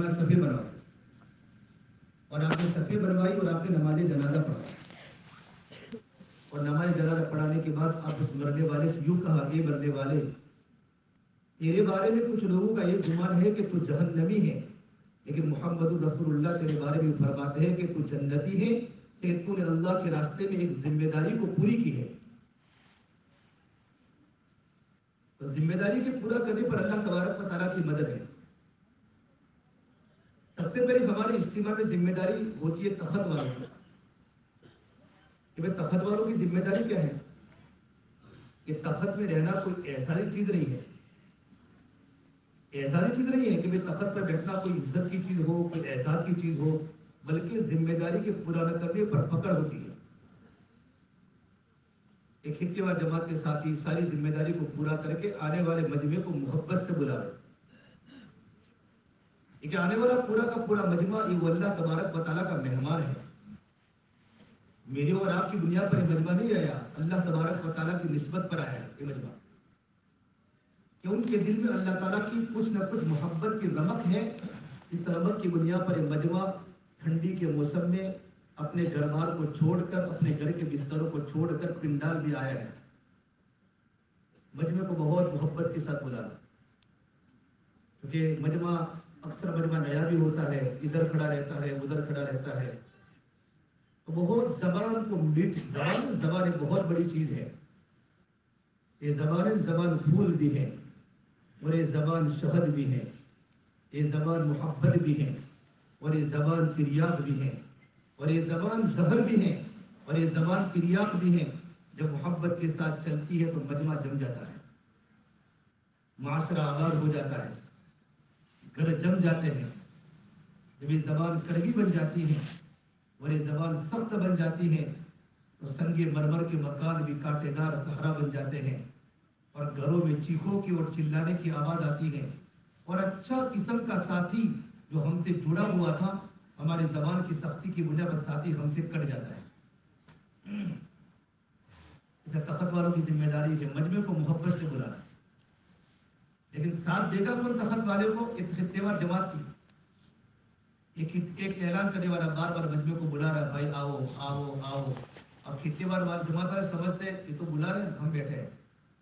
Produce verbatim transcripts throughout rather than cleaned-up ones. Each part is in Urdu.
فرمایا صفے بناؤ، اور آپ نے صفے بنوائی اور آپ نے نماز جنازہ پڑھا، اور نماز جنازہ پڑھانے کے بعد آپ اس مرنے والے سے یوں کہا کہ مرنے والے تیرے بارے میں کچھ لوگوں کا یہ گمان ہے کہ تو جہنمی ہے، لیکن محمد رسول اللہ تیرے بارے میں فرماتے ہیں کہ تو جنتی ہے، کہ تو نے اللہ کے راستے میں ایک ذمہ داری کو پوری کی ہے۔ تو ذمہ داری کے پورا کرنے پر اللہ تبارک و تعالیٰ کی مدد ہے۔ سب سے پہلے ہمارے اجتماع میں ذمہ داری ہوتی ہے تخت والوں کی، کہ بھائی تخت والوں کی ذمہ داری کیا ہے؟ کہ تخت میں رہنا کوئی احساسی چیز نہیں ہے، احساسی چیز نہیں ہے کہ بھائی تخت پر بیٹھنا کوئی عزت کی چیز ہو، کوئی احساس کی چیز ہو، بلکہ ذمہ داری کے پورا نہ کرنے پر پکڑ ہوتی ہے۔ ایک خطے وار جماعت کے ساتھی ساری ذمہ داری کو پورا کر کے آنے والے مجمع کو محبت سے بلاوے، کہ آنے والا پورا کا پورا مجمع یہ اللہ تبارک و تعالیٰ کا مہمان ہے۔ میرے اور آپ کی دنیا پر یہ مجمع نہیں آیا، اللہ تبارک و تعالیٰ کی نسبت پر آیا ہے یہ مجمع، کہ ان کے دل میں اللہ تعالیٰ کی کچھ نہ کچھ محبت کی رمق ہے۔ اس رمق کی بنیاد پر یہ مجمع ٹھنڈی کے موسم میں اپنے گھر بار کو چھوڑ کر، اپنے گھر کے بستروں کو چھوڑ کر پنڈال بھی آیا ہے۔ مجمع کو بہت محبت کے ساتھ بلانا، کیونکہ مجمع اکثر مجمع نیا بھی ہوتا ہے، ادھر کھڑا رہتا ہے ادھر کھڑا رہتا ہے، تو بہت زبان کو میٹھ زبان زبان ایک بہت بڑی چیز ہے۔ یہ زبان زبان پھول بھی ہے، اور یہ زبان شہد بھی ہے، یہ زبان محبت بھی ہے، اور یہ زبان تریاق بھی ہے، اور یہ زبان زہر بھی ہے، اور یہ زبان تریاق بھی ہے۔ جب محبت کے ساتھ چلتی ہے تو مجمع جم جاتا ہے، معاشرہ آباد ہو جاتا ہے، گھر جم جاتے ہیں۔ جب یہ زبان کڑوی بن جاتی ہے اور یہ زبان سخت بن جاتی ہے تو سنگ مرمر کے مکان بھی کانٹے دار صحرا بن جاتے ہیں، اور گھروں میں چیخوں کی اور چلانے کی آواز آتی ہے، اور اچھا قسم کا ساتھی جو ہم سے جڑا ہوا تھا ہماری زبان کی سختی کی وجہ پر ساتھی ہم سے کٹ جاتا ہے۔ اسے تخت والوں کی ذمہ داری ہے مجمع کو محبت سے بلانا، لیکن ساتھ دے گا کون تخت والے کو؟ ایک خطے وار جماعت کی ایک ایک اعلان کرنے والا بار بار مجمع کو بلا رہا ہے، بھائی آؤ آؤ آؤ۔ اب خطے وار جماعت والے سمجھتے ہیں یہ تو بلا رہے ہیں ہم بیٹھے ہیں۔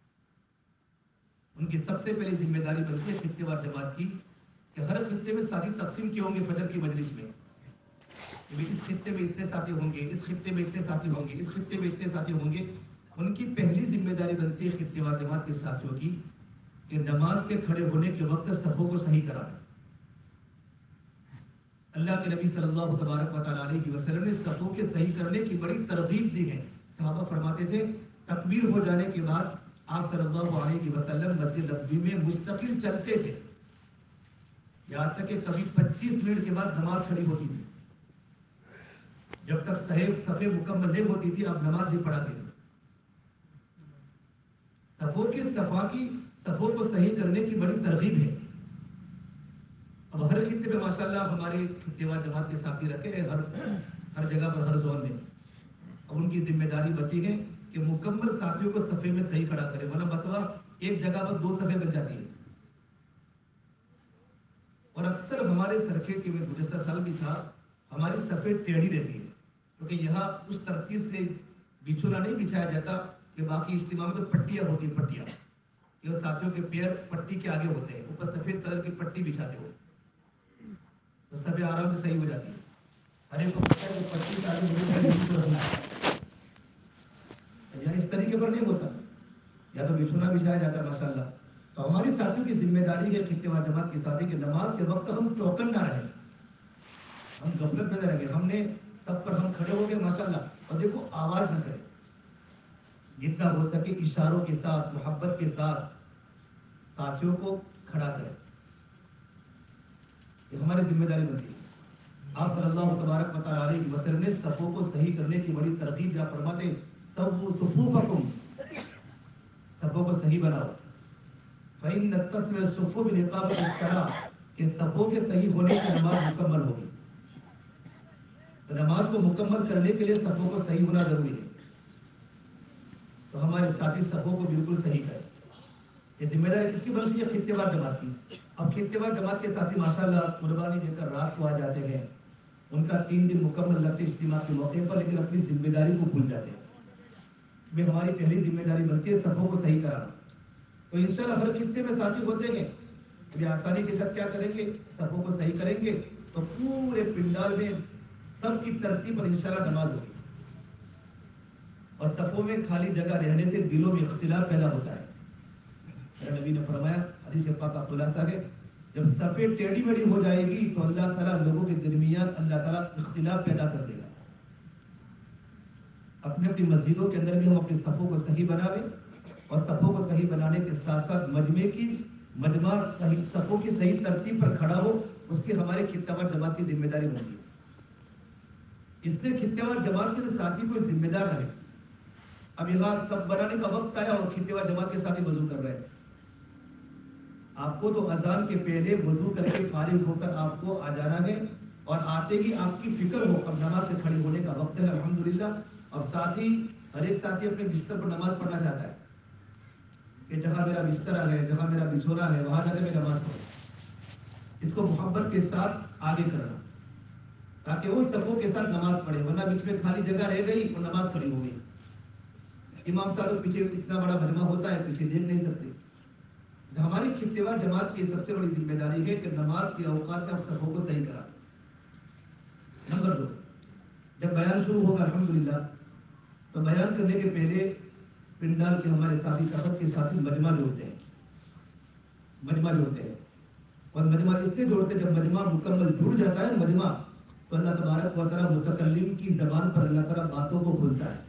ان کی سب سے پہلی ذمہ داری بنتی ہے خطے وار جماعت کی کہ ہر خطے میں ساتھی تقسیم کیے ہوں گے فجر کی مجلس میں، کہ اس خطے میں اتنے ساتھی ہوں گے، اس خطے میں اتنے ساتھی ہوں گے، اس خطے میں اتنے ساتھی ہوں گے۔ ان کی پہلی ذمہ داری بنتی ہے خطے وار جماعت کے ساتھیوں کی کہ نماز کے کھڑے ہونے کے وقت صفوں کو صحیح کرانا۔ اللہ کے نبی صلی اللہ تبارک و تعالیٰ علیہ وسلم نے صفوں کے صحیح کرنے کی بڑی ترغیب دی ہے۔ صحابہ فرماتے تھے تکبیر ہو جانے کے بعد آپ صلی اللہ علیہ وسلم مسجد نبوی میں مستقل چلتے تھے، یہاں تک کہ کبھی پچیس منٹ کے بعد نماز کھڑی ہوتی تھی، جب تک صحیح صفیں مکمل نہیں ہوتی تھی آپ نماز نہیں پڑھاتے تھے۔ صفوں کی صفا کی صفوں کو صحیح کرنے کی بڑی ترغیب ہے۔ اب ہر خطے میں ماشاءاللہ ہمارے خطے وار جماعت کے ساتھی رکھے ہیں ہر ہر جگہ پر، ہر زون میں۔ اب ان کی ذمہ داری بنتی ہے کہ مکمل ساتھیوں کو صفے میں صحیح کھڑا کرے، ورنہ بتوا ایک جگہ پر دو صفیں بن جاتی ہیں۔ اور اکثر ہمارے سرکٹ کے میں گزشتہ سال بھی تھا، ہماری صفیں ٹیڑھی رہتی ہے، کیونکہ یہاں اس ترتیب سے بچھونا نہیں بچھایا جاتا کہ باقی اجتماع میں تو پٹیاں ہوتی ہیں، پٹیاں کہ ساتھیوں کے پیر پٹی کے آگے ہوتے ہیں، اوپر سفید کلر کی پٹی بچھاتے ہو تو سب آرام سے صحیح ہو جاتی ہے۔ ہر ایک کو پتہ ہے کہ پٹی کے آگے مجھے رکھنا ہے، یعنی اس طریقے پر نہیں ہوتا، یا تو بچھونا بچھایا جاتا ہے ماشاءاللہ۔ تو ہماری ساتھیوں کی ذمہ داری ہے خطے وار جماعت کے ساتھی کہ نماز کے وقت ہم چوکن نہ رہیں، ہم غفلت میں نہ رہیں، ہم نے سب پر ہم کھڑے ہو گئے ماشاءاللہ، اور دیکھو آواز نہ کریں، جتنا ہو سکے اشاروں کے ساتھ محبت کے ساتھ ساتھیوں کو کھڑا کریں، یہ ہماری ذمہ داری بنتی ہے۔ آپ صلی اللہ تبارک و تعالیٰ علیہ وسلم نے صفوں کو صحیح کرنے کی بڑی ترغیب دیا، فرماتے سووا صفوفکم، صفوں کو صحیح بناؤ، فإن التسوية الصفوف بإقامة الصلاة، کہ صفوں کے صحیح ہونے سے نماز مکمل ہوگی۔ تو نماز کو مکمل کرنے کے لیے صفوں کو صحیح ہونا ضروری ہے، تو ہمارے ساتھی صفوں کو بالکل صحیح کریں۔ یہ ذمہ داری کس کی بنتی ہے؟ خطے وار جماعت کی. اب خطے وار جماعت کے ساتھی ماشاءاللہ قربانی دے کر رات کو آ جاتے ہیں، ان کا تین دن مکمل لگتے اجتماع کے موقع پر، لیکن اپنی ذمہ داری کو بھول جاتے ہیں. میں ہماری پہلی ذمہ داری بنتی ہے صفوں کو صحیح کرانا. تو انشاءاللہ ہر خطے میں ساتھی ہوتے ہیں، ابھی آسانی کے ساتھ کیا کریں گے؟ صفوں کو صحیح کریں گے تو پورے پنڈال میں سب کی ترتیب پر انشاءاللہ نماز ہوگی. اور صفوں میں خالی جگہ رہنے سے دلوں میں اختلاف پیدا ہوتا ہے. میرے نبی نے فرمایا، حدیث پاک کا خلاصہ ہے، جب صفیں ٹیڑھی میڑھی ہو جائے گی تو اللہ تعالیٰ لوگوں کے درمیان اللہ تعالیٰ اختلاف پیدا کر دے گا. اپنے اپنی مسجدوں کے اندر بھی ہم اپنی صفوں کو صحیح بناویں، اور صفوں کو صحیح بنانے کے ساتھ ساتھ مجمع کی مجمع صحیح صفوں کی صحیح ترتیب پر کھڑا ہو، اس کی ہمارے خطہ وار جماعت کی ذمہ داری بنتی ہے. اس لیے خطہ وار جماعت کے ساتھی کو ذمہ دار رہے. اب یہاں سب بنانے کا وقت آیا اور خطہ وار جماعت کے ساتھی وضو کر رہے ہیں. آپ کو تو اذان کے پہلے وضو کر کے فارغ ہو کر آپ کو آ جانا ہے، اور آتے ہی آپ کی فکر ہو اب نماز سے کھڑے ہونے کا وقت ہے الحمدللہ. اور ساتھ ہی ہر ایک ساتھی اپنے بستر پر نماز پڑھنا چاہتا ہے کہ جہاں میرا بستر ہے، جہاں میرا بچھونا ہے، وہاں جا کے میں نماز پڑھوں. اس کو محبت کے ساتھ آگے کرنا تاکہ وہ صفوں کے ساتھ نماز پڑھے، ورنہ بیچ میں خالی جگہ رہ گئی اور نماز کھڑی ہو گئی. امام صاحب پیچھے اتنا بڑا مجمع ہوتا ہے، پیچھے دیکھ نہیں سکتے. ہماری خطے وار جماعت کی سب سے بڑی ذمہ داری ہے کہ نماز کے اوقات میں آپ صفوں کو صحیح کرا. نمبر دو، جب بیان شروع ہوگا الحمدللہ تو بیان کرنے کے پہلے پنڈال کے ہمارے ساتھی طبق کے ساتھی مجمع جوڑتے ہیں مجمع جوڑتے ہیں اور مجمع اس لیے جوڑتے ہیں جب مجمع مکمل جڑ جاتا ہے مجمع تو اللہ تبارک و تعالیٰ متکلم کی زبان پر اللہ تعالیٰ باتوں کو کھولتا ہے.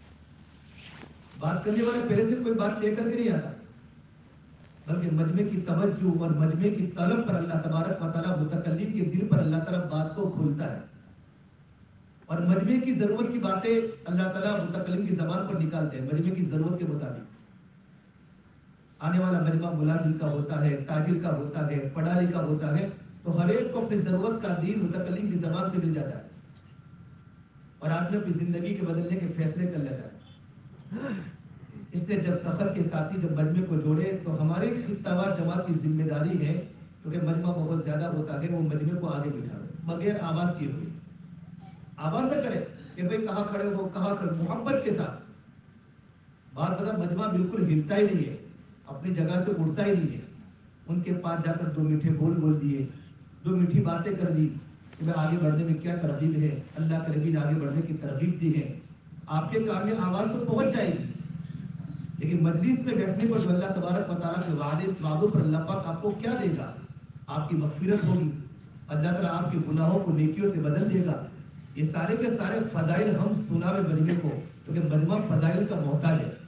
بات کرنے والے پہلے سے کوئی بات لے کر کے نہیں آتا، بلکہ مجمع کی توجہ اور مجمع کی طلب پر اللہ تبارک و تعالیٰ متکلم کے دل پر اللہ تعالیٰ بات کو کھولتا ہے، اور مجمع کی ضرورت کی باتیں اللہ تعالیٰ متکلم کی زبان پر نکالتے ہیں مجمع کی ضرورت کے مطابق. آنے والا مجمع ملازم کا ہوتا ہے، تاجر کا ہوتا ہے، پڑھا لکھا ہوتا ہے، تو ہر ایک کو اپنی ضرورت کا دین متکلم کی زبان سے مل جاتا ہے اور آدمی اپنی زندگی کے بدلنے کے فیصلے کر لیتا ہے. اس لیے جب تخت کے ساتھی جب مجمع کو جوڑے تو ہمارے خطہ وار جماعت کی ذمہ داری ہے، کیونکہ مجمع بہت زیادہ ہوتا ہے، وہ مجمع کو آگے بٹھائے بغیر آواز کیے ہوئے. آواز نہ کرے کہ بھئی کہاں کھڑے ہو کہاں کھڑے، محبت کے ساتھ بات کرنا. مجمع بالکل ہلتا ہی نہیں ہے، اپنی جگہ سے اڑتا ہی نہیں ہے. ان کے پاس جا کر دو میٹھے بول بول دیے، دو میٹھی باتیں کر دی کہ میں آگے بڑھنے میں کیا ترغیب ہے، اللہ کے نبی نے آگے بڑھنے کی ترغیب دی ہے. آپ کے کام میں آواز تو پہنچ جائے گی، لیکن مجلس میں بیٹھنے پر جو اللہ تبارک و تعالیٰ کے وعدے اس وعدوں پر اللہ پاک آپ کو کیا دے گا؟ آپ کی مغفرت ہوگی، اللہ تعالیٰ آپ کے گناہوں کو نیکیوں سے بدل دے گا. یہ سارے کے سارے فضائل ہم سنا میں مجمع کو، کیونکہ مجمع فضائل کا محتاج ہے.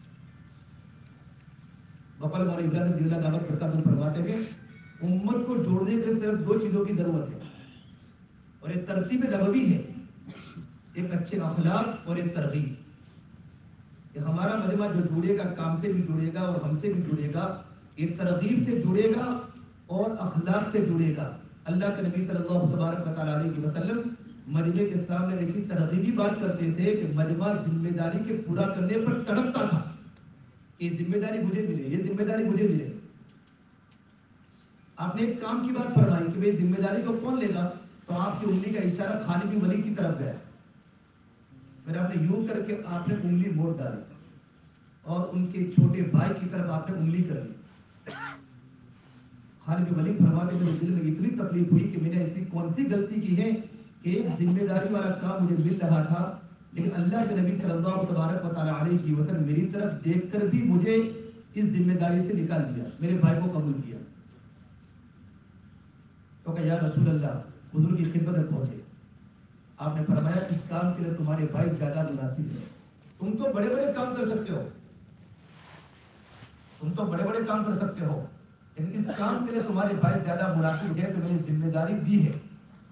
بقول مولانا ابراہیم رضی اللہ دعوت برکاتہ فرماتے ہیں امت کو جوڑنے کے لیے صرف دو چیزوں کی ضرورت ہے، اور ایک ترتیب نبوی ہے، ایک اچھے اخلاق اور ایک ترغیب. کہ ہمارا مجمع جو جڑے گا کام سے بھی جڑے گا اور ہم سے بھی جڑے گا، ایک ترغیب سے جڑے گا اور اخلاق سے جڑے گا. اللہ کے نبی صلی اللہ تبارک و تعالیٰ علیہ وسلم مجمع کے سامنے ایسی ترغیبی بات کرتے تھے کہ مجمع ذمہ داری کے پورا کرنے پر تڑپتا تھا. یہ ذمہ داری مجھے ملے، یہ ذمہ داری مجھے ملے. آپ نے ایک کام کی بات فرمائی کہ بھئی ذمہ داری کو کون لے گا، تو آپ کی انگلی کا اشارہ خالد بن ولید کی طرف گیا. پھر آپ نے یوں کر کے آپ نے انگلی موڑ ڈالی اور ان کے چھوٹے بھائی کی طرف آپ نے انگلی کر لی. خالد بن ولید فرماتے میرے دل میں اتنی تکلیف ہوئی کہ میں نے ایسی کون سی غلطی کی ہے کہ ایک ذمہ داری والا کام مجھے مل رہا تھا، لیکن اللہ کے نبی صلی اللہ تبارک و تعالیٰ علیہ وسلم میری طرف دیکھ کر بھی مجھے اس ذمہ داری سے نکال دیا، میرے بھائی کو قبول کیا. تو کہ یا رسول اللہ، حضور کی خدمت میں پہنچے. آپ نے فرمایا اس کام کے لیے تمہارے بھائی زیادہ مناسب ہے. تم تو بڑے بڑے کام کر سکتے ہو، تم تو بڑے بڑے کام کر سکتے ہو لیکن اس کام کے لیے تمہارے بھائی زیادہ مناسب ہے، تو میں نے ذمہ داری دی ہے.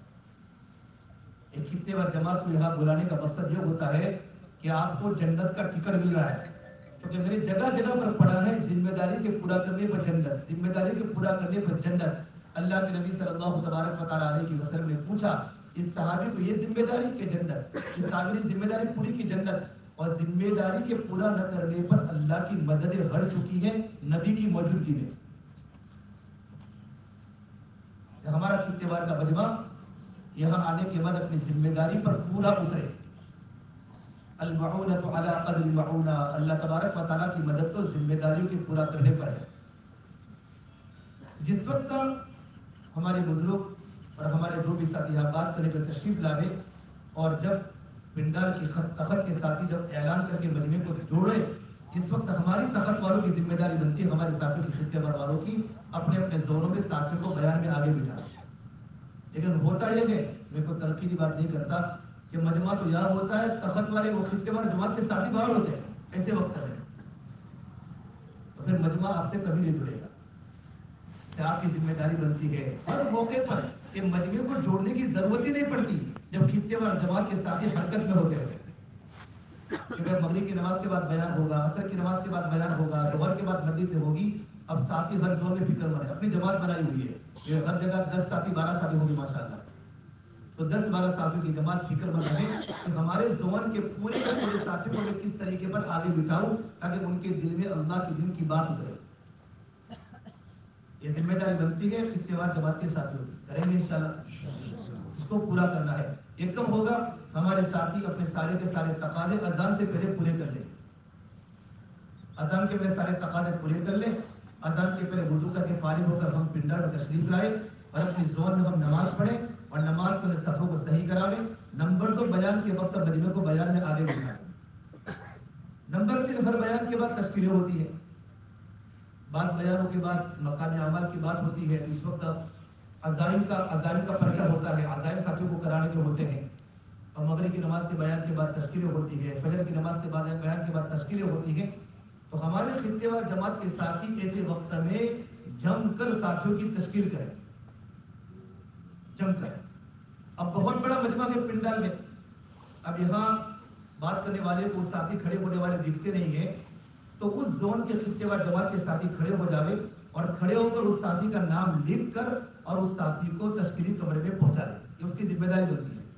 ایک خطے وار جماعت کو یہاں بلانے کا مقصد یہ ہوتا ہے کہ آپ کو جنت کا ٹکٹ مل رہا ہے، کیونکہ میں نے جگہ جگہ پر پڑھا ہے ذمہ داری کے پورا کرنے پر جنت، ذمہ داری کے پورا کرنے پر جنت. اللہ کے نبی صلی اللہ تبارک و تعالیٰ علیہ وسلم نے پوچھا اس صحابی کو یہ ذمہ داری کہ جنت، اس صحابی نے ذمہ داری پوری کی جنت. اور ذمہ داری کے پورا نہ کرنے پر اللہ کی مدد ہٹ چکی ہے نبی کی موجودگی میں. ہمارا کتوار کا مجمع یہاں آنے کے بعد اپنی ذمہ داری پر پورا اترے. المعونۃ علی قدر المعونہ، اللہ تبارک و تعالیٰ کی مدد تو ذمہ داریوں کے پورا کرنے پر ہے. جس وقت ہمارے بزرگ اور ہمارے جو بھی ساتھی یہاں بات کرنے پر تشریف لائے اور جب پنڈال کی خط تخت کے ساتھی جب اعلان کر کے مجمع کو جوڑے، اس وقت ہماری تخت والوں کی ذمہ داری بنتی ہے ہمارے ساتھیوں کی خطے بھر والوں کی اپنے اپنے زونوں میں ساتھیوں کو بیان میں آگے بٹھا. لیکن ہوتا یہ ہے، میں کوئی تنقیدی بات نہیں کرتا کہ مجمع تو یہاں ہوتا ہے، تخت والے وہ خطے بھر جماعت کے ساتھی باہر ہوتے ہیں، ایسے وقت ہے تو پھر مجمع آپ سے کبھی نہیں جڑے گا. سے آپ کی ذمہ داری بنتی ہے ہر موقع پر کہ مجمع کو جوڑنے کی ضرورت ہی نہیں پڑتی جب خطے وار جماعت کے ساتھی حرکت میں ہوتے ہوتے. کیونکہ مغرب کی نماز کے بعد بیان ہوگا، عصر کی نماز کے بعد بیان ہوگا، ظہر کے بعد نبی سے ہوگی. اب ساتھی ہر زون میں فکر مند ہے، اپنی جماعت بنائی ہوئی ہے، یہ ہر جگہ دس ساتھی بارہ ساتھی ہوں گے ماشاءاللہ. تو دس بارہ ساتھیوں کی جماعت فکر مند رہے کہ ہمارے زون کے پورے کے پورے ساتھیوں کو میں کس طریقے پر آگے بٹھاؤں تاکہ ان کے دل میں اللہ کے دین کی بات اترے. یہ ذمہ داری بنتی ہے خطے وار جماعت کے ساتھیوں کی. کریں گے انشاءاللہ، اس کو پورا کرنا ہے. ایک کم ہوگا ہمارے ساتھی اپنے سارے کے سارے تقاضے اذان سے پہلے پورے کر لیں. اذان کے پہلے سارے تقاضے پورے کر لیں. اذان کے پہلے وضو کر کے فارغ ہو کر ہم پنڈال میں تشریف لائے اور اپنی زون میں ہم نماز پڑھیں اور نماز میں صفوں کو صحیح کرا لیں. نمبر دو، بیان کے وقت مجمع کو بیان میں آگے بٹھائیں. نمبر تین، ہر بیان کے بعد تذکیریں ہوتی ہے. بعض بیانوں کے بعد مقام اعمال کی بات ہوتی ہے. اس وقت عزائم کا عزائم کا پرچہ ہوتا ہے، عزائم ساتھیوں کو کرانے کے ہوتے ہیں. اور مغرب کی نماز کے بیان کے بعد تشکیلیں ہوتی ہے، فجر کی نماز کے بعد بیان کے بعد تشکیلیں ہوتی ہیں. تو ہمارے خطے وار جماعت کے ساتھی ایسے وقت میں جم کر ساتھیوں کی تشکیل کریں، جم کر. اب بہت بڑا مجمع کے پنڈال میں، اب یہاں بات کرنے والے کو ساتھی کھڑے ہونے والے دکھتے نہیں ہیں، تو اس زون کے خطے وار جماعت کے ساتھی کھڑے ہو جاوے اور کھڑے ہو کر اس ساتھی کا نام لکھ کر اور اس ساتھی کو تشکیلی کمرے میں پہنچا دیں. یہ اس کی ذمہ داری بنتی ہے.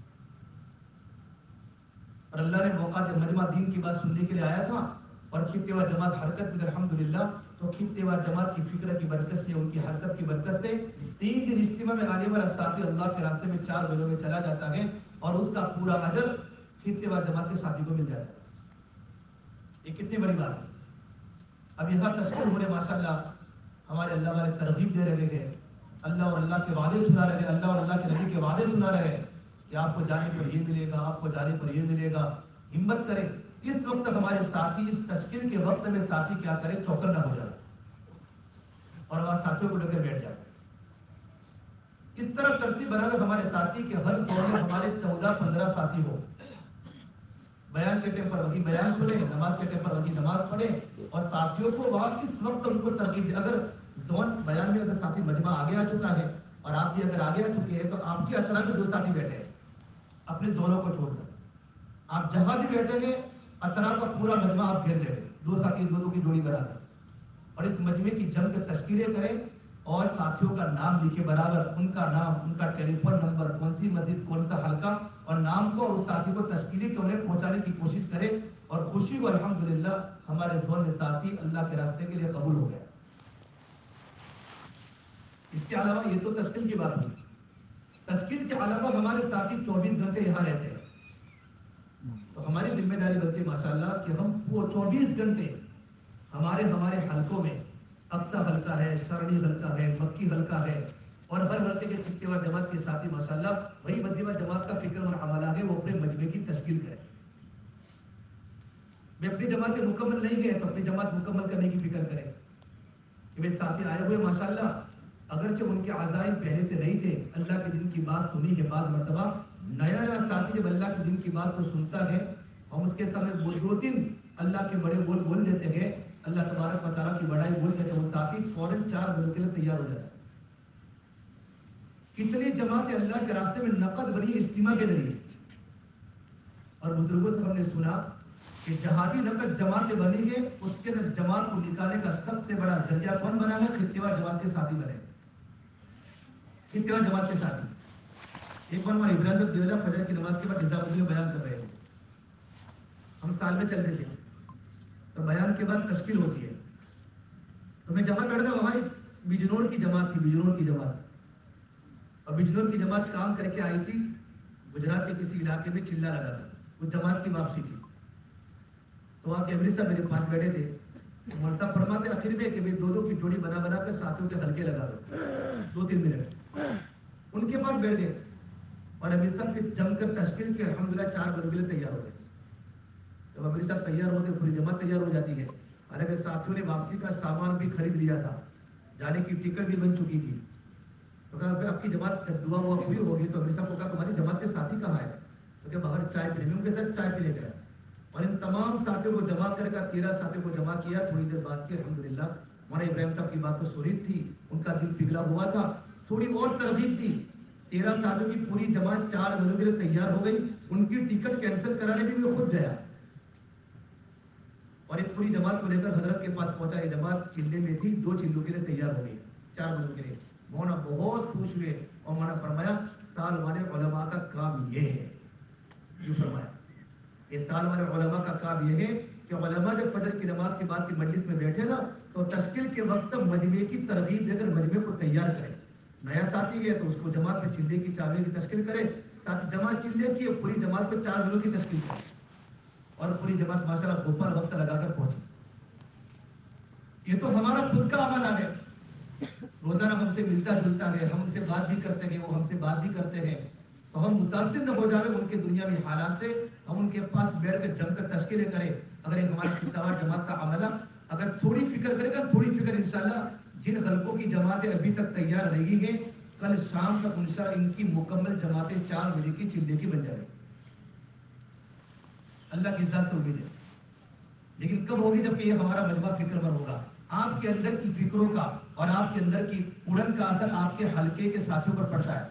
اور اللہ نے موقع دے، مجمع دین کی بات سننے کے لیے آیا تھا اور خطے وار جماعت حرکت میں الحمدللہ. تو خطے وار جماعت کی فکر کی برکت سے، ان کی حرکت کی برکت سے تین دن اجتماع میں آنے والا ساتھی اللہ کے راستے میں چار مہینوں میں چلا جاتا ہے اور اس کا پورا اجر خطے وار جماعت کے ساتھی کو مل جاتا ہے. یہ کتنی بڑی بات ہے. اب یہاں تشکیل ہونے ماشاءاللہ ہمارے اللہ والے ترغیب دے رہے ہیں، اللہ اور اللہ کے وعدے سنا رہے ہیں، اللہ اور اللہ کے نبی کے وعدے سنا رہے ہیں کہ آپ کو جانے پر یہ ملے گا، آپ کو جانے پر یہ ملے گا. ہمت کریں. اس وقت ہمارے ساتھی اس تشکیل کے وقت میں ساتھی کیا کرے، چوکن نہ ہو جائے اور وہاں ساتھیوں کو لے کر بیٹھ جائے. اس طرح ترتیب بنا کر ہمارے ساتھی کے ہر زون میں ہمارے چودہ پندرہ ساتھی ہو. بیان کے ٹائم پر وہی بیان سنیں، نماز کے ٹائم پر وہی نماز پڑھیں اور ساتھیوں کو وہاں اس وقت ان کو ترغیب دے. اگر زون بیان میں اگر ساتھی مجمع آگے آ چکا ہے اور آپ بھی اگر آگے آ چکے ہیں تو آپ کے اطراف میں دو ساتھی بیٹھے ہیں اپنے زونوں کو چھوڑ کر. آپ جہاں بھی بیٹھیں گے اطراف کا پورا مجمع آپ گھیر لیں، دو ساتھی دو دو کی جوڑی بنا کر، اور اس مجمع کی جم کر تشکیلیں کریں اور ساتھیوں کا نام لکھے برابر، ان کا نام، ان کا ٹیلی فون نمبر، کون سی مسجد، کون سا حلقہ اور نام کو اور اس ساتھی کو تشکیلی کمرے پہنچانے کی کوشش کرے. اور خوشی کو الحمدللہ ہمارے زون میں ساتھی اللہ کے راستے کے لیے قبول ہو گیا. اس کے علاوہ یہ تو تشکیل کی بات ہوئی. تشکیل کے علاوہ ہمارے ساتھی چوبیس گھنٹے یہاں رہتے ہیں. تو ہماری ذمہ داری بنتی ہے ماشاءاللہ کہ ہم وہ چوبیس گھنٹے ہمارے ہمارے حلقوں میں، اقصی حلقہ ہے، شرعی حلقہ ہے، مکی حلقہ ہے، اور ہر حلقے کے خطے وار جماعت کے ساتھی ماشاءاللہ وہی وظیفہ جماعت کا فکر اور عمل ہے، وہ اپنے مجمع کی تشکیل کریں. میں اپنی جماعت مکمل نہیں ہے تو اپنی جماعت مکمل کرنے کی فکر کریں کہ میرے ساتھی آئے ہوئے ماشاءاللہ اگرچہ ان کے عزائم پہلے سے نہیں تھے، اللہ کے دین کی بات سنی ہے. بعض مرتبہ نیا نیا ساتھی جب اللہ کے دین کی بات کو سنتا ہے، ہم اس کے سامنے دو تین اللہ کے بڑے بول بول دیتے ہیں، اللہ تبارک و تعالیٰ کی بڑائی بول دیتے ہیں، وہ ساتھی فوراً چار دنوں کے لیے تیار ہو جاتا ہے. کتنی جماعتیں اللہ کے راستے میں نقد بنی اجتماع کے ذریعے. اور بزرگوں سے ہم نے سنا کہ جہاں بھی نقد جماعتیں بنی ہے اس کے اندر جماعت کو نکالنے کا سب سے بڑا ذریعہ کون بنا ہے؟ خطے وار جماعت کے ساتھی بنے. خطے وار جماعت کے ساتھی. ایک بار ہمارے ابراہیم صاحب دیولا فجر کی نماز کے بعد نظام الدین بیان کر رہے تھے. ہم سال میں چلتے تھے تو بیان کے بعد تشکیل ہوتی ہے. تو میں جہاں بیٹھتا وہاں ایک بجنور کی جماعت تھی, بجنور کی جماعت. اور بجنور کی جماعت کام کر کے آئی تھی گجرات کے کسی علاقے میں چلا لگا تھا, وہ جماعت کی واپسی تھی. تو وہاں کے امیر صاحب میرے پاس بیٹھے تھے. مول صاحب فرماتے آخر میں کہ دو دو کی جوڑی بنا بنا کر ساتھیوں کے ہلکے لگا دو, دو تین منٹ. ان کے پاس بیٹھ گئے اور امیر صاحب نے جم کر تشکیل کی. الحمدللہ چار بجے کے لیے تیار ہو گئے. جب امیر صاحب تیار ہوتے پوری جماعت تیار ہو جاتی ہے. حالانکہ ساتھیوں نے واپسی کا سامان بھی خرید لیا تھا, جانے کی ٹکٹ بھی بن چکی تھی. تو کہا آپ کی جماعت دعا ہوا پوری ہوگی. تو امیر صاحب کو کہا تمہاری جماعت کے ساتھی کہاں ہے؟ تو کہ باہر چائے پینے میں, ان کے ساتھ چائے پینے گئے. اور ان تمام ساتھیوں کو جمع کر کا تیرہ ساتھیوں کو جمع کیا. تھوڑی دیر بعد کے الحمدللہ مولانا ابراہیم صاحب کی بات تو سنی تھی, ان کا دل پگھلا ہوا تھا. تھوڑی اور ترغیب تھی. تیرہ ساتھیوں کی پوری جماعت چار بجے کے لیے تیار ہو گئی. ان کی ٹکٹ کینسل کرانے بھی میں خود گیا اور ایک پوری جماعت کو لے کر حضرت کے پاس پہنچا. یہ جماعت چلے میں تھی, دو چلوں کے لیے تیار ہو گئی چار بجے کے لیے. مولانا بہت خوش ہوئے اور مولانا فرمایا سال والے علماء کا کام یہ ہے. یوں فرمایا اس سال والے علماء کا کام یہ ہے کہ علماء جب فجر کی نماز کے بعد کی مجلس میں بیٹھے نا تو تشکیل کے وقت مجمع کی ترغیب دے کر مجمع کو تیار کرے. نیا ساتھی ہے تو اس کو جماعت میں چلے کی چار کی تشکیل کرے. ساتھ جماعت چلے کی پوری جماعت کو چار دنوں کی تشکیل کرے. اور پوری جماعت ماشاءاللہ گوپال وقت لگا کر پہنچی. یہ تو ہمارا خود کا عمل ہے. روزانہ ہم سے ملتا جلتا ہے, ہم سے بات بھی کرتے ہیں, وہ ہم سے بات بھی کرتے ہیں. تو ہم متاثر نہ ہو جائے ان کے دنیاوی حالات سے. ہم ان کے پاس بیٹھ کر جم کر تشکیلیں کریں. اگر یہ ہماری خطہ جماعت کا عمل ہے, اگر تھوڑی فکر کرے گا, تھوڑی فکر انشاءاللہ جن حلقوں کی جماعتیں ابھی تک تیار رہی ہیں کل شام تک انشاءاللہ ان کی مکمل جماعتیں چار بجے کی چلے کی بن جائے. اللہ کی ذات سے امید ہے. لیکن کب ہوگی جب کہ یہ ہمارا مجمع فکر مند ہوگا. آپ کے اندر کی فکروں کا اور آپ کے اندر کی اڑن کا اثر آپ کے حلقے کے ساتھیوں پر پڑتا ہے.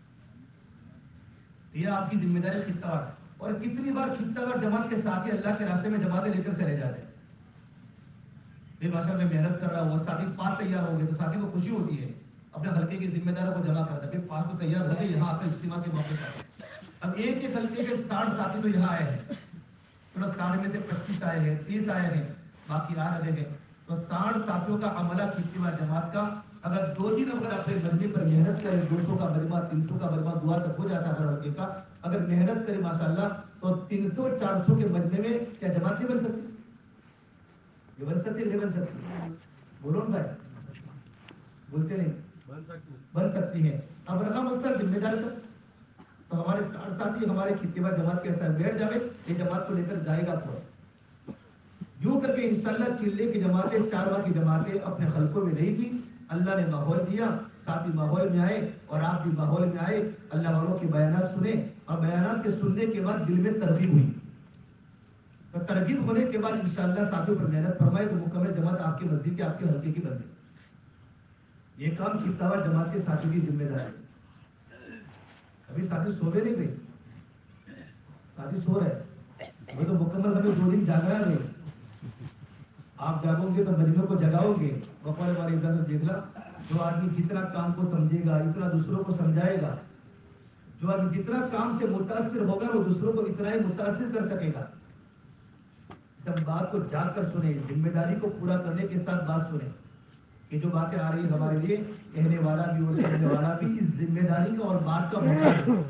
یہ آپ کی ذمہ داری خطہ وار. اور کتنی بار خطہ وار جماعت کے ساتھی اللہ کے راستے میں جماعتیں لے کر چلے جاتے ہیں. یہ باشا میں محنت کر رہا ہوں, وہ ساتھی پانچ تیار ہو گئے تو ساتھی کو خوشی ہوتی ہے, اپنے حلقے کے ذمہ داروں کو جمع کرتا ہے. پھر پانچ تو تیار ہو گئے یہاں آ کر اجتماع کے موقع پر. اب ایک ایک حلقے کے ساٹھ ساتھی تو یہاں آئے ہیں. تو ساٹھ میں سے پچیس آئے ہیں, تیس آئے ہیں, باقی آ رہے ہیں. تو ساٹھ ساتھیوں کا عملہ کتنی بار جماعت کا اگر دو دن اگر اپنے مجمع پر محنت کرے, دو سو کا مجمع تین سو کا مجمع دعا تک ہو جاتا ہے ہر حلقے کا. اگر محنت کرے ماشاءاللہ تو تین سو چار سو کے مجمع میں کیا جماعت نہیں بن سکتی؟ یہ بن سکتی نہیں بن سکتی؟ بولو بھائی, بولتے نہیں, بن سکتی بن سکتی ہے. اب رہا مسئلہ ذمہ دار کا, تو ہمارے ساتھ ساتھی ہمارے خطے وار جماعت کے ساتھ بیٹھ جائے, یہ جماعت کو لے کر جائے گا کون؟ یوں کر کے انشاءاللہ چلے کی جماعتیں چار بار کی جماعتیں اپنے حلقوں میں نہیں تھی. اللہ نے ماحول دیا, ساتھی ماحول میں آئے اور آپ بھی ماحول میں آئے. اللہ والوں کے بیانات سنے اور بیانات کے سننے کے بعد دل میں ترغیب ہوئی. تو ترغیب ہونے کے بعد انشاءاللہ ساتھیوں پر محنت فرمائے تو مکمل جماعت آپ کے مسجد کے آپ کے حلقے کی بن گئی. یہ کام خطہ وار جماعت کے ساتھیوں کی ذمہ داری ہے. ابھی ساتھی سوے نہیں گئے, ساتھی سو رہے, وہ تو مکمل ہمیں دو دن جاگنا نہیں. آپ جاگو گے تو مجمع کو جگاؤ گے. بقول ہمارے ادھر دیکھ لا, جو آدمی جتنا کام کو سمجھے گا اتنا دوسروں کو سمجھائے گا. جو آدمی جتنا کام سے متاثر ہوگا وہ دوسروں کو اتنا ہی متاثر کر سکے گا. سب بات کو جاگ کر سنیں, ذمہ داری کو پورا کرنے کے ساتھ بات سنیں کہ جو باتیں آ رہی ہیں ہمارے لیے کہنے والا بھی اور سننے والا بھی اس ذمہ داری کا اور بات کا محتاج ہے.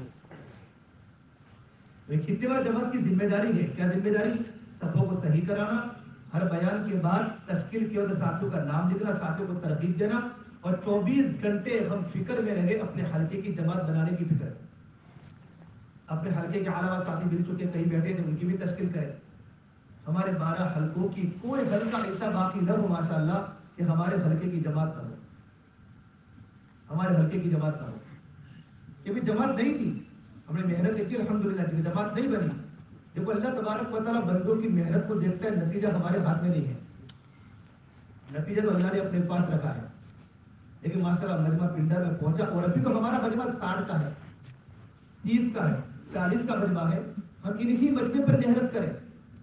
خطے وار جماعت کی ذمہ داری ہے. کیا ذمہ داری؟ سبوں کو صحیح کرانا, ہر بیان کے بعد تشکیل کے وقت ساتھیوں کا نام لکھنا, ساتھیوں کو ترغیب دینا, اور چوبیس گھنٹے ہم فکر میں رہے اپنے حلقے کی جماعت بنانے کی فکر. اپنے حلقے کے علاوہ ساتھی مل چکے کہیں بیٹھے تھے ان کی بھی تشکیل کریں. ہمارے بارہ حلقوں کی کوئی حلقہ ایسا باقی نہ ہو ماشاءاللہ کہ ہمارے حلقے کی جماعت نہ ہو. ہمارے حلقے کی جماعت نہ ہو. یہ بھی جماعت نہیں تھی, ہم نے محنت کی الحمدللہ, جماعت نہیں بنی. دیکھو اللہ تبارک و تعالیٰ بندوں کی محنت کو دیکھتا ہے, نتیجہ ہمارے ہاتھ میں نہیں ہے. نتیجہ تو اللہ نے اپنے پاس رکھا ہے. لیکن ماشاءاللہ مجمع پنڈا میں پہنچا, اور ابھی تو ہمارا مجمع ساٹھ کا ہے, تیس کا ہے, چالیس کا مجمع ہے. ہم انہی مجمع پر محنت کریں,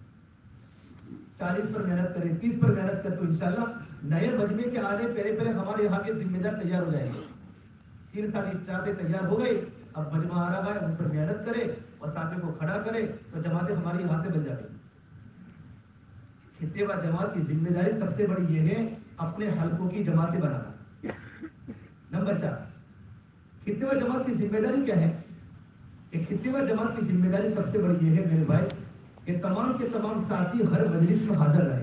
چالیس پر محنت کریں, تیس پر محنت کریں, تو انشاءاللہ نئے مجمع کے آنے پہلے پہلے ہمارے یہاں کے ذمہ دار تیار ہو جائیں گے. تین سال چار سے تیار ہو گئے, اب مجمع آ رہا ہے, ان پر محنت کرے اور ساتھیوں کو کھڑا کرے تو جماعتیں ہماری یہاں سے بن جائیں. خطے وار جماعت کی ذمہ داری سب سے بڑی یہ ہے اپنے حلقوں کی جماعتیں بنانا. نمبر چار، خطے وار جماعت کی ذمہ داری کیا ہے؟ کہ خطے وار جماعت کی ذمہ داری سب سے بڑی یہ ہے میرے بھائی کہ تمام کے تمام ساتھی ہر مجلس میں حاضر رہے،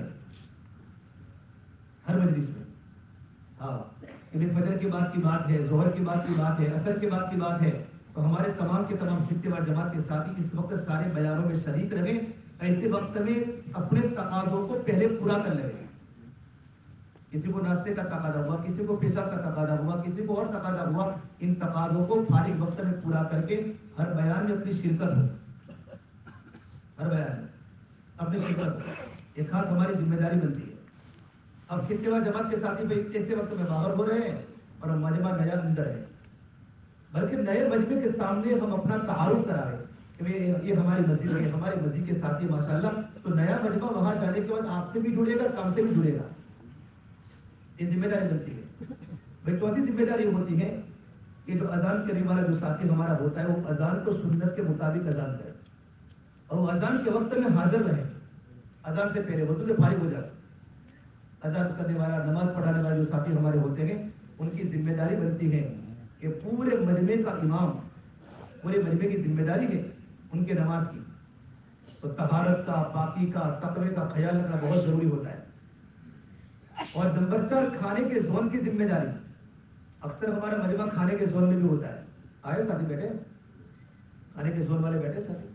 ہر مجلس میں. ہاں، فجر کے بعد کی بات ہے، ظہر کے بعد کی بات ہے، عصر کے بعد کی بات ہے، تو ہمارے تمام کے تمام خطے وار جماعت کے ساتھی اس وقت سارے بیانوں میں شریک رہیں. ایسے وقت میں اپنے تقاضوں کو پہلے پورا کر لیں. کسی کو ناشتے کا تقاضا ہوا، کسی کو پیشاب کا تقاضا ہوا، کسی کو اور تقاضا ہوا، ان تقاضوں کو فارغ وقت میں پورا کر کے ہر بیان میں اپنی شرکت ہو، ہر بیان میں اپنی شرکت ہو. یہ خاص ہماری ذمہ داری بنتی ہے. اب خطے وار جماعت کے ساتھی بھائی ایسے وقت میں باہر ہو رہے ہیں اور ہم مجمع نیا اندر ہے، بلکہ نئے مجمع کے سامنے ہم اپنا تعارف کرا رہے ہیں کہ یہ ہماری مسجد ہے، ہماری مسجد کے ساتھی ماشاءاللہ. تو نیا مجمع وہاں جانے کے بعد آپ سے بھی جڑے گا، کام سے بھی جڑے گا. یہ ذمہ داری بنتی ہے. بھائی چوتھی ذمہ داری ہوتی ہے کہ جو اذان کرنے والا جو ساتھی ہمارا ہوتا ہے وہ اذان کو سنت کے مطابق اذان کرے اور وہ اذان کے وقت میں حاضر رہے. اذان سے پہلے وضو سے فارغ ہو جائے. اذان کرنے والا، نماز پڑھانے والے جو ساتھی ہمارے ہوتے ہیں ان کی ذمہ داری بنتی ہے کہ پورے مجمع کا امام، پورے مجمع کی ذمہ داری ہے ان کے نماز کی. تو طہارت کا، پاکی کا، تقوی کا خیال رکھنا بہت ضروری ہوتا ہے. اور نمبر چار، کھانے کے زون کی ذمہ داری. اکثر ہمارا مجمع کھانے کے زون میں بھی ہوتا ہے. آئے ساتھی بیٹھے، کھانے کے زون والے بیٹھے ساتھی.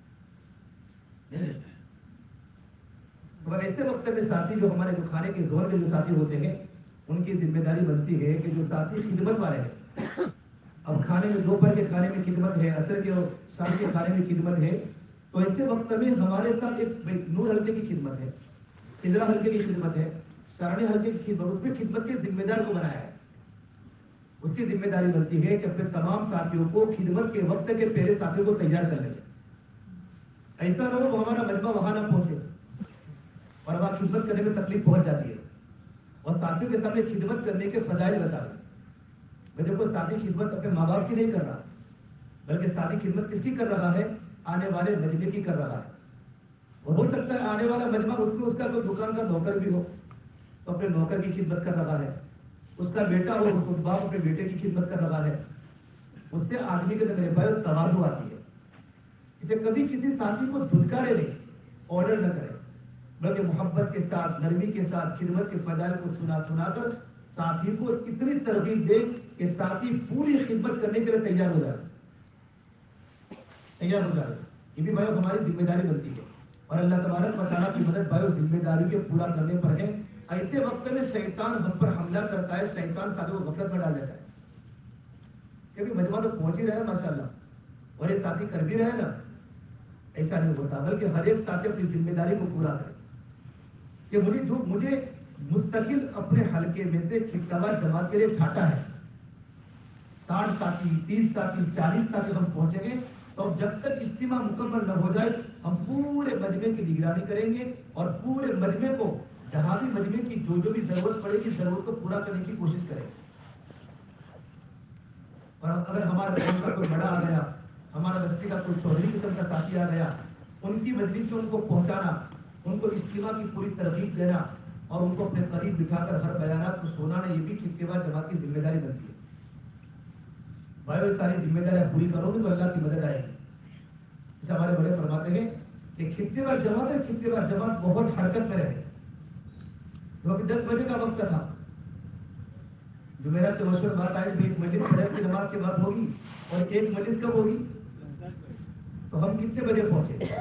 تو ایسے وقت میں ساتھی جو ہمارے جو کھانے کے زون میں جو ساتھی ہوتے ہیں ان کی ذمہ داری بنتی ہے کہ جو ساتھی خدمت والے ہیں، اب کھانے میں دوپہر کے کھانے میں خدمت ہے، عصر کے اور شام کے کھانے میں خدمت ہے، تو ایسے وقت میں ہمارے ساتھ ایک نور حلقے کی خدمت ہے، خضرا حلقے کی خدمت ہے، شارانی حلقے کی خدمت، اس میں خدمت کے ذمہ دار کو بنایا ہے. اس کی ذمہ داری بنتی ہے کہ اپنے تمام ساتھیوں کو خدمت کے وقت کے پہلے ساتھیوں کو تیار کر لیں. ایسا نہ ہو ہمارا مجمع وہاں نہ پہنچے اور وہاں خدمت کرنے میں تکلیف پہنچ جاتی ہے. اور ساتھیوں کے سامنے خدمت کرنے کے فضائل بتا رہے. میں دیکھو ساتھی خدمت اپنے ماں باپ کی نہیں کر رہا، بلکہ ساتھی خدمت کس کی کر رہا ہے؟ آنے والے مجمع کی کر رہا ہے. اور ہو سکتا ہے آنے والا مجمع اس میں اس کا کوئی دکان کا نوکر بھی ہو تو اپنے نوکر کی خدمت کر رہا ہے، اس کا بیٹا ہو تو باپ اپنے بیٹے کی خدمت کر رہا ہے. اس سے آدمی کے میرے بھائی تواضع آتی ہے. اسے کبھی کسی ساتھی کو دھتکارے نہیں، آرڈر نہ کرے، بلکہ محبت کے ساتھ، نرمی کے ساتھ خدمت کے فضائل کو سنا سنا کر ساتھی کو اتنی ترغیب دے کہ ساتھی پوری خدمت کرنے کے لیے تیار ہو جائے تیار ہو جائے یہ بھی بھائی ہماری ذمہ داری بنتی ہے. اور اللہ تبارک و تعالیٰ کی مدد بھائی ذمہ داری کے پورا کرنے پر ہے. ایسے وقت میں شیطان ہم پر حملہ کرتا ہے، شیطان ساتھی کو غفلت میں ڈال دیتا ہے. کیونکہ مجمع تو پہنچ ہی رہا ہے ماشاءاللہ اور یہ ساتھی کر بھی رہے نا. ایسا نہیں ہوتا، بلکہ ہر ایک ساتھی اپنی ذمہ داری کو پورا کرے کہ مجھے جو مجھے مستقل اپنے حلقے میں سے خطہ وار جماعت کے لیے چھاٹا ہے. ساٹھ ساتھی، تیس ساتھی، چالیس ساتھی ہم پہنچیں گے تو جب تک اجتماع مکمل نہ ہو جائے ہم پورے مجمع کی نگرانی کریں گے اور پورے مجمع کو جہاں بھی مجمع کی جو جو بھی ضرورت پڑے گی ضرورت کو پورا کرنے کی کوشش کریں گے. اور اگر ہمارا قوم کا کوئی بڑا آ گیا، ہمارا بستی کا کوئی چودھری قسم کا ساتھی آ گیا، ان کی مجلس میں ان کو پہنچانا، ان کو اجتماع کی پوری ترغیب دینا اور ان کو اپنے قریب بٹھا کر ہر بیانات کو سنانا، یہ بھی خطے وار جماعت کی ذمہ داری بنتی ہے. بھائی یہ ساری ذمہ داریاں پوری کرو گے تو اللہ کی مدد آئے گی. اسے ہمارے بڑے فرماتے ہیں کہ خطے وار جماعت ہے، خطے وار جماعت بہت حرکت میں رہے. کیونکہ دس بجے کا وقت تھا، جو میرا تو مشہور بات آئی کہ ایک مجلس فجر کی نماز کے بعد ہوگی اور ایک مجلس کب ہوگی، تو ہم کتنے بجے پہنچے؟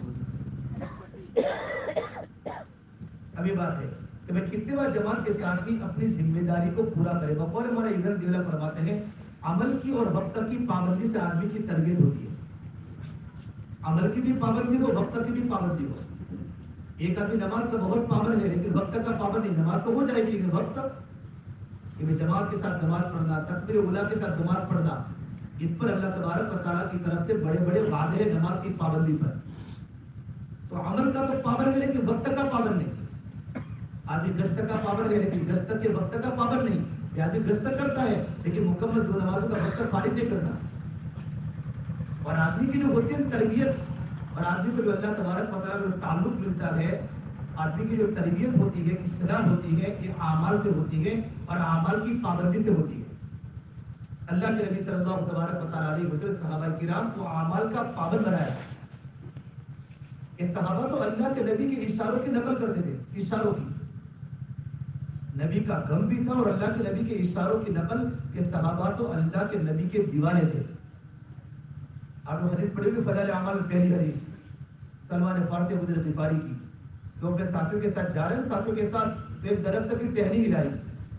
ابھی بات ہے کہ میں خطے وار جماعت کے ساتھ ہی اپنی ذمہ داری کو پورا کرے. بقول ہمارا ادھر دیولا فرماتے ہیں عمل کی اور وقت کی پابندی سے آدمی کی تربیت ہوتی ہے. عمل کی بھی پابندی ہو، وقت کی بھی پابندی ہو. ایک آدمی نماز کا بہت پابند ہے لیکن وقت کا پابند نہیں. نماز تو ہو جائے گی لیکن وقت کہ میں جماعت کے ساتھ نماز پڑھنا، تکبیر اولیٰ کے ساتھ نماز پڑھنا، اس پر اللہ تبارک و تعالیٰ کی طرف سے بڑے بڑے وعدے ہیں نماز کی پابندی پر. تو عمل کا تو پابند ہے لیکن وقت کا پابند نہیں. آدمی گشت کا پابند ہے لیکن گشت کے وقت کا پابند نہیں. یہ آدمی گشت کرتا ہے لیکن مکمل دو نمازوں کا وقت فارغ نہیں کرتا. اور آدمی کی جو ہوتی ہے تربیت، اور آدمی کو جو اللہ تبارک و تعالیٰ کا تعلق ملتا ہے آدمی کی جو تربیت ہوتی ہے، اصلاح ہوتی ہے، یہ اعمال سے ہوتی ہے اور اعمال کی پابندی سے ہوتی ہے۔ اللہ کے نبی صلی اللہ تبارک و تعالیٰ علیہ وسلم صحابہ کرام کو اعمال کا پابند بنایا تھا۔ یہ صحابہ تو اللہ کے نبی کے اشاروں کی نقل کرتے تھے، اشاروں کی۔ نبی کا غم بھی تھا اور اللہ کے نبی کے اشاروں کی نقل، کہ صحابہ تو اللہ کے نبی کے دیوانے تھے۔ آپ نے حدیث پڑھی کہ فضائل اعمال پہلی حدیث سلمان فارسی ابو ذر غفاری کی، جو اپنے ساتھیوں کے ساتھ جا رہے ہیں، ساتھیوں کے ساتھ ایک درخت کی ٹہنی ہلائی۔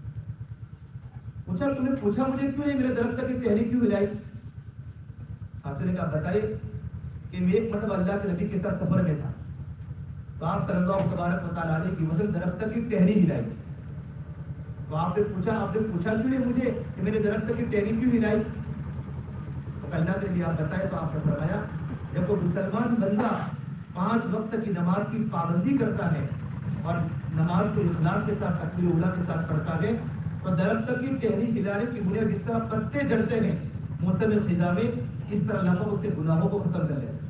پوچھا تم نے پوچھا مجھے کیوں نہیں میرے درخت کی ٹہنی کیوں ہلائی؟ ساتھیوں نے کہا بتائیے کہ میں ایک مطلب اللہ کے نبی کے ساتھ سفر میں تھا، تو آپ صلی اللہ تبارک و تعالیٰ علیہ وسلم درخت کی ٹہنی ہلائی، تو آپ نے پوچھا آپ نے پوچھا کیوں نہیں مجھے کہ میرے درخت کی ٹہنی کیوں ہلائی؟ تو اللہ کے نبی آپ بتائے، تو آپ نے فرمایا جب کوئی مسلمان بندہ پانچ وقت کی نماز کی پابندی کرتا ہے اور نماز کو اخلاص کے ساتھ تکبیر اولیٰ کے ساتھ پڑھتا ہے، تو درخت کی ٹہنی ہلانے کی بنیاد جس طرح پتے جڑتے ہیں موسم خزاں میں، اس طرح اللہ پاک اس کے گناہوں کو ختم کر لیتے ہیں۔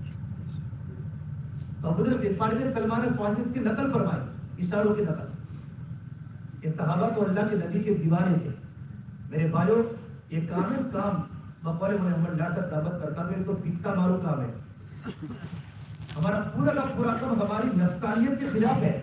تو ابو ذر غفاری نے سلمان فارسی اس کی نقل فرمائی، اشاروں کی نقل۔ یہ صحابہ تو اللہ کے نبی کے دیوانے تھے۔ میرے بھائیوں، یہ کامل کام بقول محمد ڈار صاحب دعوت کرتا ہوں، یہ تو پیٹا مارو کام ہے۔ ہمارا پورا کا پورا کام ہماری نفسانیت کے خلاف ہے۔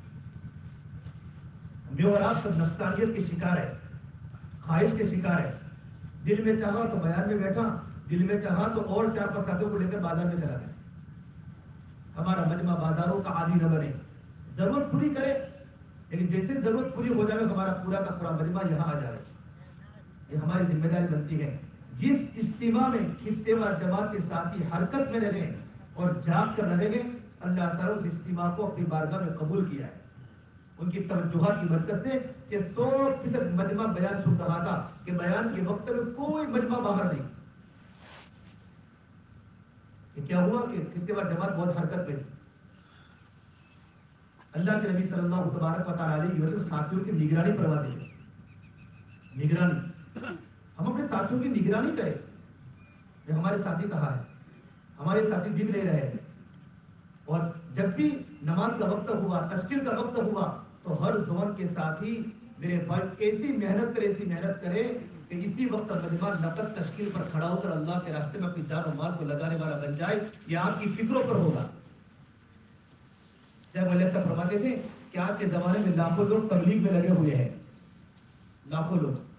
میں اور آپ سب نفسانیت کے شکار ہے، خواہش کے شکار ہے۔ دل میں چاہا تو بیان میں بیٹھا، دل میں چاہا تو اور چار پانچ ساتھیوں کو لے کر بازار میں چلا گیا۔ ہمارا مجمع بازاروں کا عادی نہ بنے، ضرورت پوری کرے، لیکن جیسے ضرورت پوری ہو جائے ہمارا پورا کا پورا مجمع یہاں آ جائے۔ یہ ہماری ذمہ داری بنتی ہے۔ جس اجتماع میں خطے وار جماعت کے ساتھی حرکت میں رہیں اور جاگ کر رہیں گے، اللہ تعالیٰ اس اجتماع کو اپنی بارگاہ میں قبول کیا ہے۔ ان کی توجہات کی برکت سے کہ سو فیصد مجمع بیان سن رہا تھا کہ بیان کے وقت میں کوئی مجمع باہر نہیں۔ یہ کیا ہوا کہ خطے وار جماعت بہت حرکت میں تھی۔ اللہ کے نبی صلی اللہ تبارک و تعالیٰ علیہ وسلم ساتھیوں کی نگرانی فرماتے تھے۔ نگرانی، ہم اپنے ساتھیوں کی نگرانی کریں کہ ہمارے ساتھی کہاں ہے، ہمارے ساتھی دکھ نہیں رہے ہیں۔ اور جب بھی نماز کا وقت ہوا، تشکیل کا وقت ہوا، تو ہر زون کے ساتھی میرے بھائی ایسی محنت کرے ایسی محنت کرے کہ اسی وقت مجمع نقد تشکیل پر کھڑا ہو کر اللہ کے راستے میں اپنی جان و مال کو لگانے والا بن جائے۔ یہ آپ کی فکروں پر ہوگا۔ جب اللہ صاحب فرماتے تھے کہ آج کے زمانے میں لاکھوں لوگ تبلیغ میں لگے ہوئے ہیں، لاکھوں لوگ